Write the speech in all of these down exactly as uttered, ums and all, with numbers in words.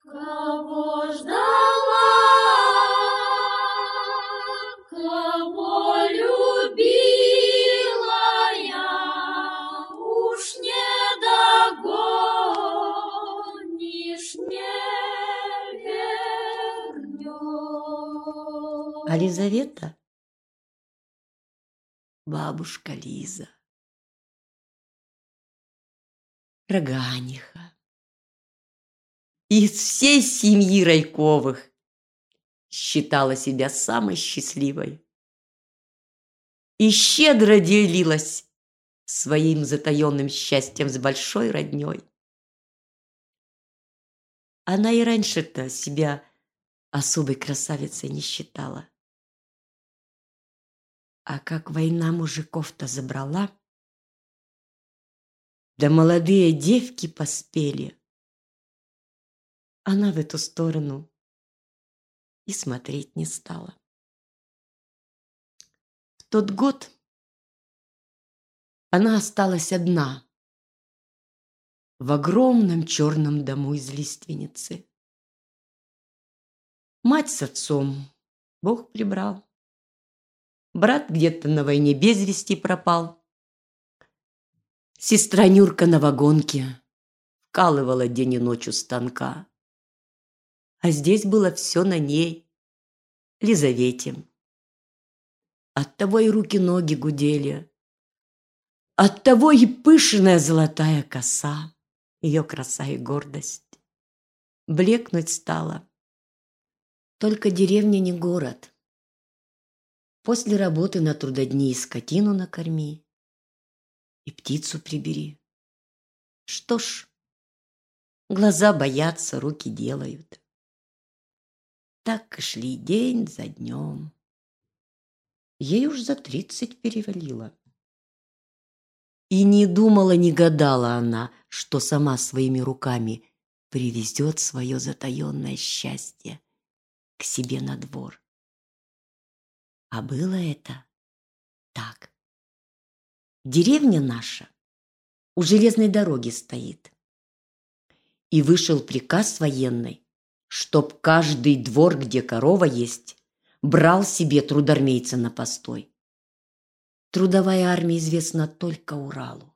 Кого ждала, кого любила я, уж не догонишь, не вернешь. А Лизавета — бабушка Лиза, роганиха. Из всей семьи Райковых считала себя самой счастливой и щедро делилась своим затаенным счастьем с большой родней. Она и раньше-то себя особой красавицей не считала. А как война мужиков-то забрала, да молодые девки поспели, она в эту сторону и смотреть не стала. В тот год она осталась одна в огромном черном дому из лиственницы. Мать с отцом Бог прибрал. Брат где-то на войне без вести пропал. Сестра Нюрка на вагонке вкалывала день и ночь у станка. А здесь было все на ней, Лизавете. Оттого и руки-ноги гудели. Оттого и пышная золотая коса, ее краса и гордость. Блекнуть стала. Только деревня не город. После работы на трудодни и скотину накорми, и птицу прибери. Что ж, глаза боятся, руки делают. Так и шли день за днем. Ей уж за тридцать перевалило. И не думала, не гадала она, что сама своими руками привезет свое затаенное счастье к себе на двор. А было это так. Деревня наша у железной дороги стоит. И вышел приказ военный, чтоб каждый двор, где корова есть, брал себе трудармейца на постой. Трудовая армия известна только Уралу.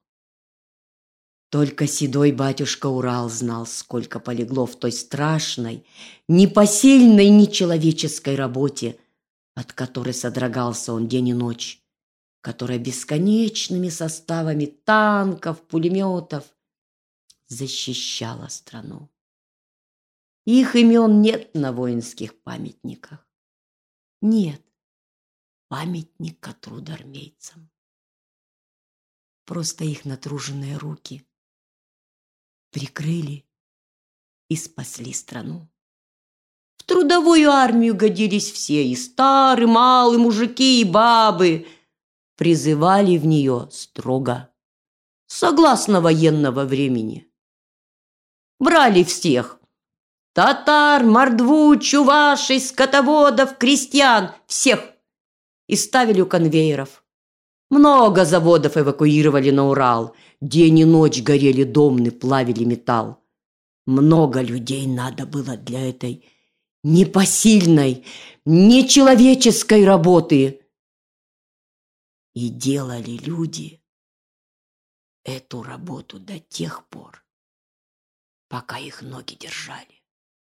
Только седой батюшка Урал знал, сколько полегло в той страшной, непосильной, нечеловеческой работе, от которой содрогался он день и ночь, которая бесконечными составами танков, пулеметов защищала страну. Их имен нет на воинских памятниках. Нет памятника трудармейцам. Просто их натруженные руки прикрыли и спасли страну. В трудовую армию годились все, и старые, малые, мужики, и бабы. Призывали в нее строго, согласно военного времени. Брали всех: татар, мордву, чувашей, скотоводов, крестьян, всех, и ставили у конвейеров. Много заводов эвакуировали на Урал. День и ночь горели домны, плавили металл. Много людей надо было для этой непосильной, нечеловеческой работы. И делали люди эту работу до тех пор, пока их ноги держали.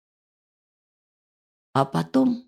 А потом...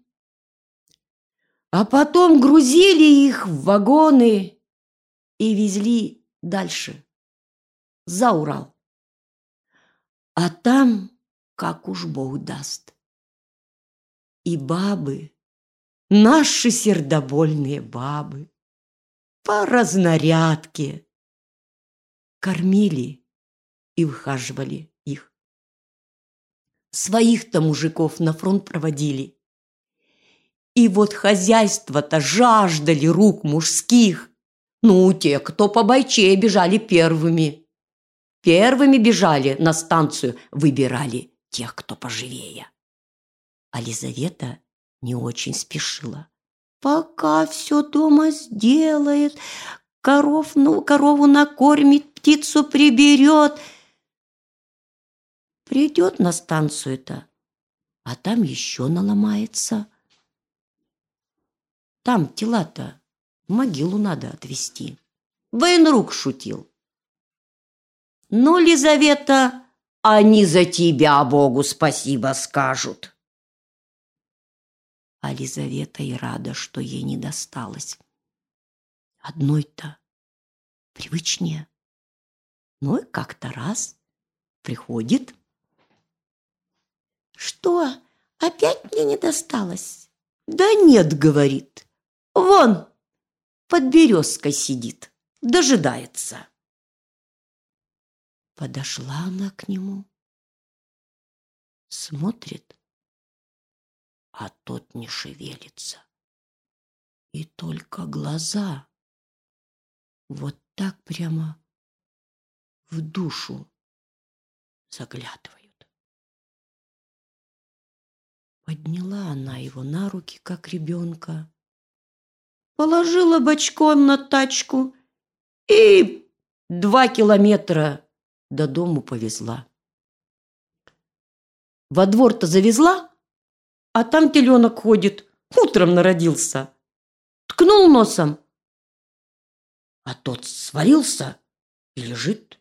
А потом грузили их в вагоны и везли дальше, за Урал. А там, как уж Бог даст. И бабы, наши сердобольные бабы, по разнарядке кормили и выхаживали их. Своих-то мужиков на фронт проводили. И вот хозяйство-то жаждали рук мужских. Ну, те, кто побойчее, бежали первыми. Первыми бежали на станцию, выбирали тех, кто поживее. А Лизавета не очень спешила. Пока все дома сделает, коров, ну, корову накормит, птицу приберет. Придет на станцию-то а там еще наломается. Там тела-то в могилу надо отвезти. Военрук шутил. Ну, Лизавета, они за тебя Богу спасибо скажут. А Лизавета и рада, что ей не досталось. Одной-то привычнее. Ну и как-то раз приходит. Что, опять мне не досталось? Да нет, говорит. Вон, под березкой сидит, дожидается. Подошла она к нему, смотрит, а тот не шевелится. И только глаза вот так прямо в душу заглядывают. Подняла она его на руки, как ребенка, положила бочком на тачку и два километра до дому повезла. Во двор-то завезла, а там теленок ходит, утром народился. Ткнул носом, а тот свалился и лежит.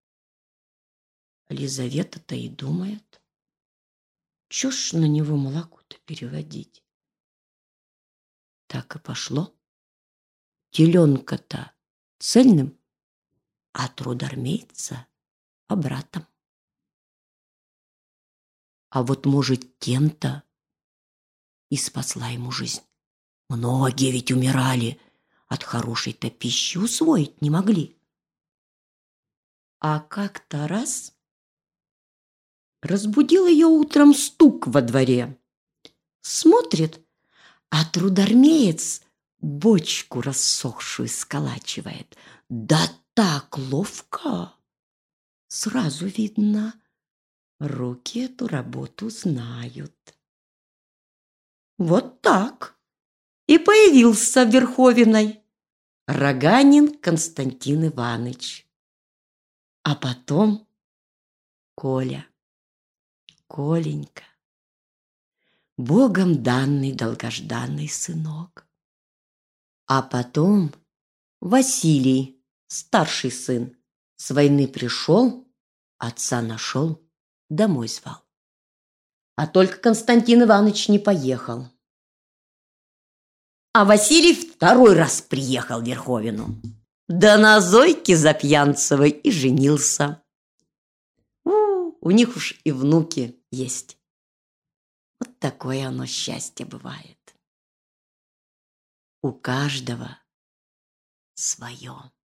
Лизавета-то и думает, чё ж на него молоко-то переводить. Так и пошло. Теленка-то цельным, а трудармейца обратом. А вот, может, тем-то и спасла ему жизнь. Многие ведь умирали, от хорошей-то пищи усвоить не могли. А как-то раз разбудил ее утром стук во дворе. Смотрит, а трудармеец бочку рассохшую сколачивает. Да так ловко! Сразу видно, руки эту работу знают. Вот так и появился в Верховиной Роганин Константин Иванович. А потом Коля, Коленька, Богом данный долгожданный сынок. А потом Василий, старший сын, с войны пришел, отца нашел, домой звал. А только Константин Иванович не поехал. А Василий второй раз приехал в Верховину. Да на Зойке Запьянцевой и женился. У, у них уж и внуки есть. Вот такое оно счастье бывает. У каждого свое.